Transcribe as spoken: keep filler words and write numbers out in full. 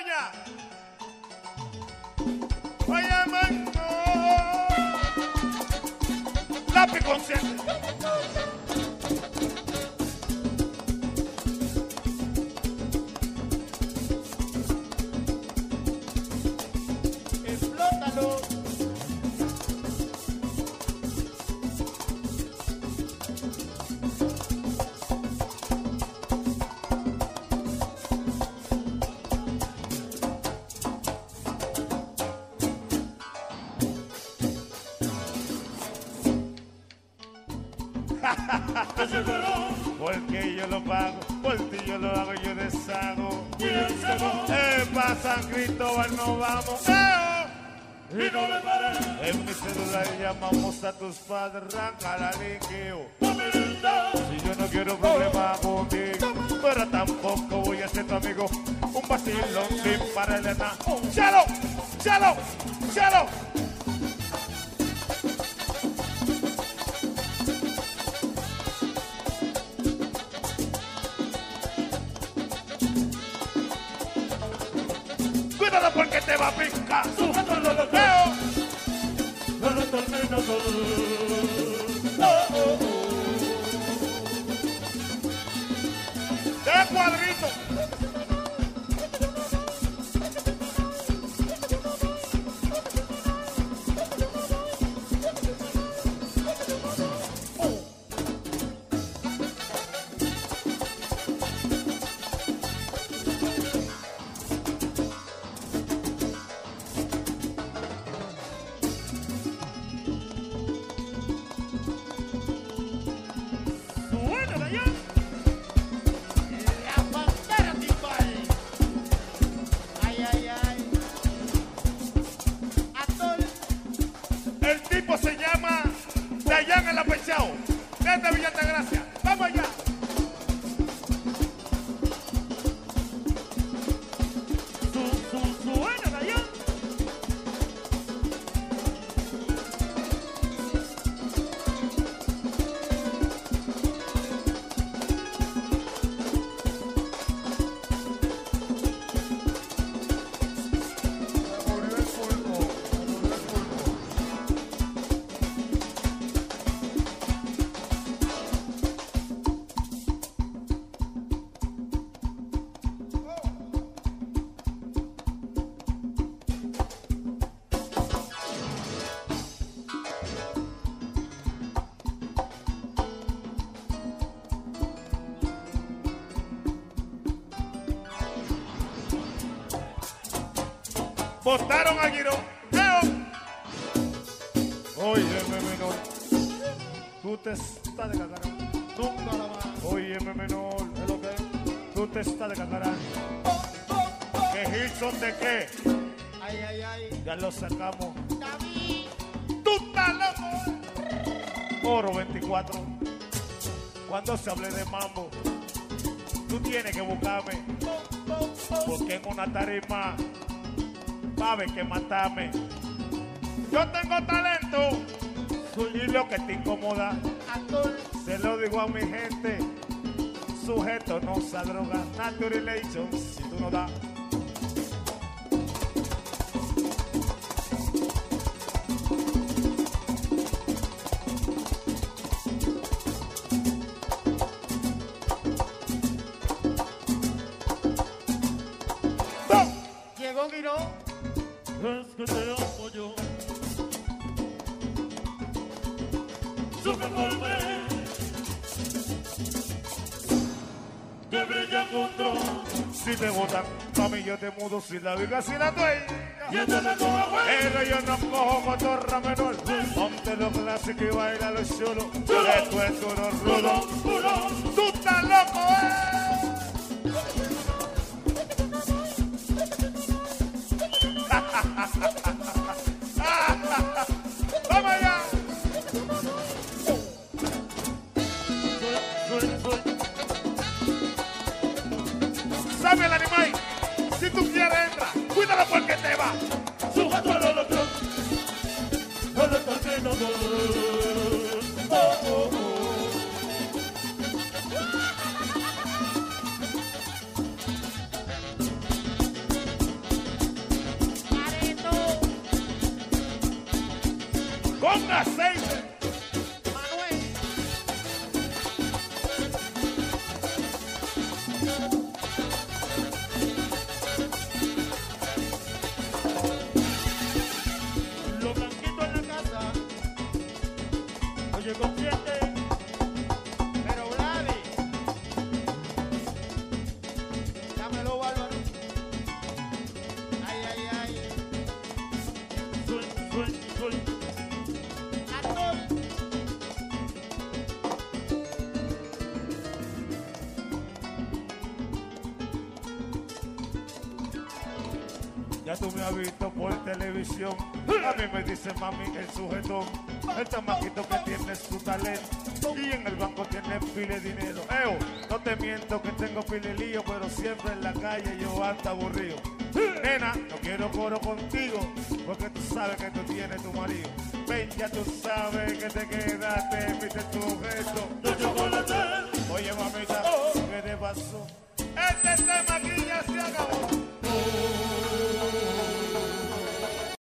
allá. Oye, mango. Lápiz consciente. Explótalo. Porque yo lo pago, por ti yo lo hago, yo deshago. Eh, pa' San Cristóbal no vamos. ¡Eo! Y no le paré. En mi celular llamamos a tus padres, arranca la liqueo. Si yo no quiero problemas contigo, pero tampoco voy a ser tu amigo. Un vacilón sin pararle nada. ¡Chalo! ¡Chalo! ¡Chalo! Cuídalo porque te va a picar. Sujeto lo lo ¡Eo! No lo termino ¡De cuadrito! Bueno, de allá. La pantera timbal. Ay, ay, ay. Atol. El tipo se llama Dayan el Apechao. Desde Villa Altagracia. ¡Vamos allá! Su, su, su, bueno, de allá. Murió el pulpo. Murió el pulpo. Votaron a Girón. ¡Eo! Óyeme, menor. Tú te estás de cacarán. Nunca la más. Óyeme, menor. ¿Es lo que? Tú te estás de cacarán. ¿Qué Gilson de qué? Ay, ay, ay. Ya lo sacamos. David. ¡Tú estás loco! Oro veinticuatro. Cuando se hable de mambo, tú tienes que buscarme. Porque en una tarima va a haber que matarme. Yo tengo talento. Y lo que te incomoda, Atol. se lo digo a mi gente. Sujeto no se droga. Naturalization, si tú no das. ¡No! Llegó Girón. Es que te amo yo. Su mejor ver. Que brilla mundo. Si te botan, mami, yo te mudo sin la viga, sin la dueña. Y entonces no aguanta. Pero yo no cojo cotorra menor. Ponte lo clásico y baila los chulos. Esto es duro, rudo. ¡Tú estás loco, eh! ¡Vamos allá! ¿Sabe el animal? Si tú quieres, entra. Cuídalo porque te va. Sujeto a lo loco. No lo termino oh, oh, oh. aceite. Manuel. Los blanquitos en la casa. Oye, consciente. Pero Vladi. Dámelo, Bárbaro. Ay, ay, ay. Suel, suel, suel. Actor. Ya tú me has visto por televisión. A mí me dice mami el sujetón. El chamaquito que tiene su talento. Y en el banco tiene pile de dinero. Eo, no te miento que tengo pile lío, pero siempre en la calle yo ando aburrido. Nena, no quiero coro contigo, porque tú sabes que tú tienes tu marido. Ven, ya tú sabes que te quedaste, viste tu mujer.